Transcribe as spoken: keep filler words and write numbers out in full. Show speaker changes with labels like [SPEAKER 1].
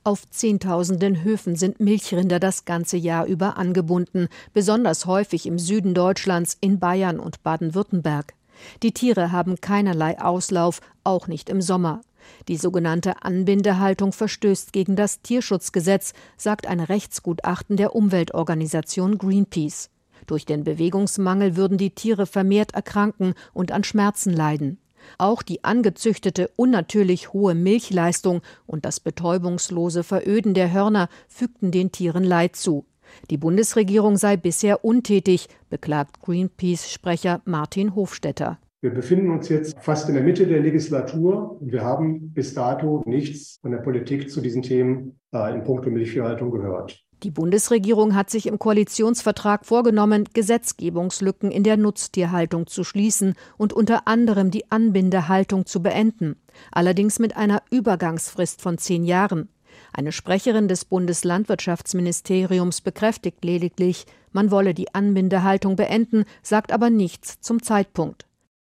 [SPEAKER 1] Auf Zehntausenden Höfen sind Milchrinder das ganze Jahr über angebunden, besonders häufig im Süden Deutschlands, in Bayern und Baden-Württemberg. Die Tiere haben keinerlei Auslauf, auch nicht im Sommer. Die sogenannte Anbindehaltung verstößt gegen das Tierschutzgesetz, sagt ein Rechtsgutachten der Umweltorganisation Greenpeace. Durch den Bewegungsmangel würden die Tiere vermehrt erkranken und an Schmerzen leiden. Auch die angezüchtete, unnatürlich hohe Milchleistung und das betäubungslose Veröden der Hörner fügten den Tieren Leid zu. Die Bundesregierung sei bisher untätig, beklagt Greenpeace-Sprecher Martin Hofstetter.
[SPEAKER 2] Wir befinden uns jetzt fast in der Mitte der Legislatur und wir haben bis dato nichts von der Politik zu diesen Themen äh, in puncto Milchviehhaltung gehört.
[SPEAKER 1] Die Bundesregierung hat sich im Koalitionsvertrag vorgenommen, Gesetzgebungslücken in der Nutztierhaltung zu schließen und unter anderem die Anbindehaltung zu beenden. Allerdings mit einer Übergangsfrist von zehn Jahren. Eine Sprecherin des Bundeslandwirtschaftsministeriums bekräftigt lediglich, man wolle die Anbindehaltung beenden, sagt aber nichts zum Zeitpunkt.